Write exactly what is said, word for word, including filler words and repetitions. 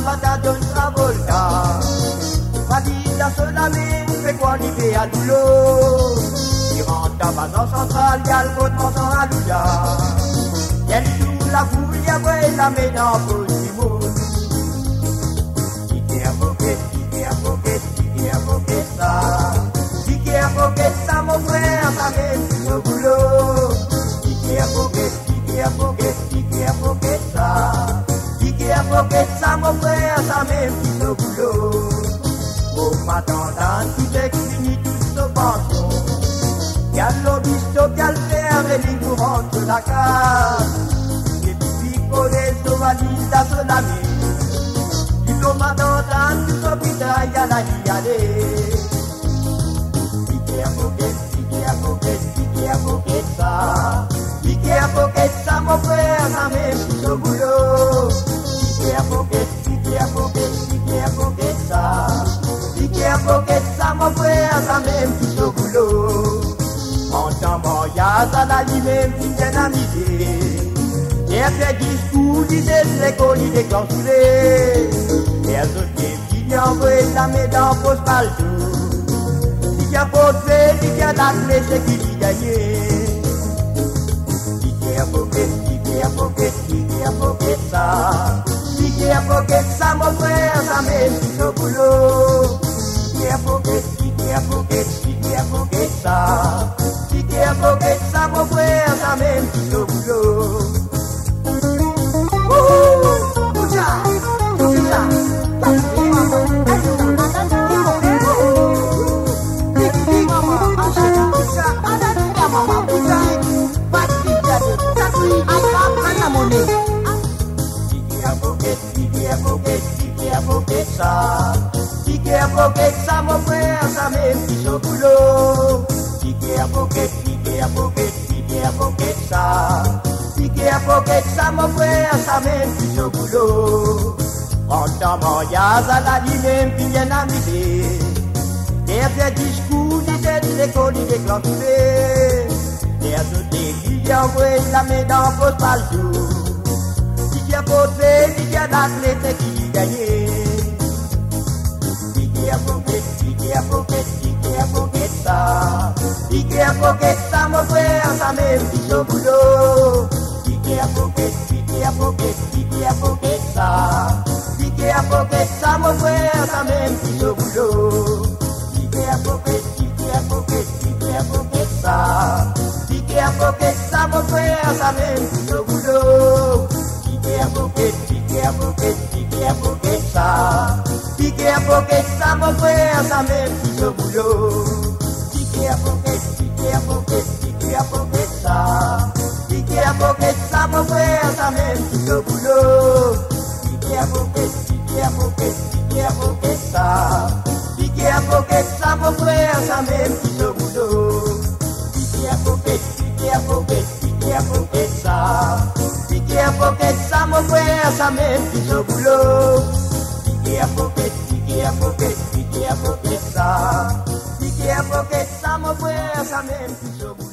patate un travolta. Valida solamente fait quoi arriver à l'oulot. Il rentre à Bazan central, il y a le votement sans alouda. Elle joue la foule, il y a ouais, la met dans le Posimo. Qui est à pocket, qui est à pocket, qui est à pocket ça. Qui est à pocket ça, mon frère, ça met plus au boulot. Qui est à pocket, qui est à pocket, qui est à pocket ça. Qui est à pocket ça, mon frère, ça met plus au boulot. Au m'attendant, tout est fini, tout se passe. Y'a l'obisto, y'a le fer, et les courants de la case. Et puis, pour les sauvages, à se laver. Du au m'attendant, tout s'hôpital, y'a la vie aller. Qui a pocket, qui a pocket, qui a pocket ça. Qui a pocket ça, mon frère, ça met tout au boulot. Qui a pocket, qui a pocket, qui a pocket ça. Qui a pocket ça, mon frère, ça met tout au boulot. En temps voyage à la ligne, une bien amitié. Et après discours, disait l'école, il est clensuré. Et à ce qui vient envoyer la médaille pour se partout. Qui a porté, qui a la clé, c'est qui dit gagné. Qui a pocket, qui a pocket, qui a pocket ça. Qui a pocket ça, mon frère, ça met tout au boulot. Qui a pocket, qui a pocket, qui a pocket ça. Qui a pocket ça, mon frère, ça met tout au boulot. Wouhou, bouja, bouja, Qui a pocket ça, mon frère, ça met plus au boulot. Qui a pocket, qui a pocket, qui a pocket ça. Qui a pocket ça, mon frère, ça met plus au boulot. En temps voyage à la ligne, puis bien amusé. Et après discours, disait l'école, il est clensuré. Et à ce début, il a envoyé la main dans le poste partout. Qui a porté, qui a la clé, c'est qui gagné. Qui a pocket, qui a pocket, qui a pocket ça. Qui a pocket ça, mon frère, ça met plus au boulot. Qui a pocket, qui a pocket, qui a pocket ça. Qui a pocket ça, mon frère, ça met plus au boulot. Qui a pocket, qui a pocket, qui a pocket ça. Qui a pocket ça, mon frère, ça met plus au boulot. Qui a pocket, qui a pocket, qui a pocket ça. Qui a pocket ça, mon frère, ça met plus au boulot. Qui a pocket, qui a pocket, qui a pocket ça. Qui a pocket ça, mon frère, ça met plus au boulot. Qui a pocket, qui a pocket, qui a pocket ça. Qui a pocket ça, mon frère, ça met plus au boulot. Qui a pocket, qui a pocket, qui a pocket ça. Qui a pocket ça, mon frère, ça met plus au boulot. Qui a pocket, qui a pocket, qui a pocket ça. Qui a pocket ça, mon frère, ça met plus au boulot.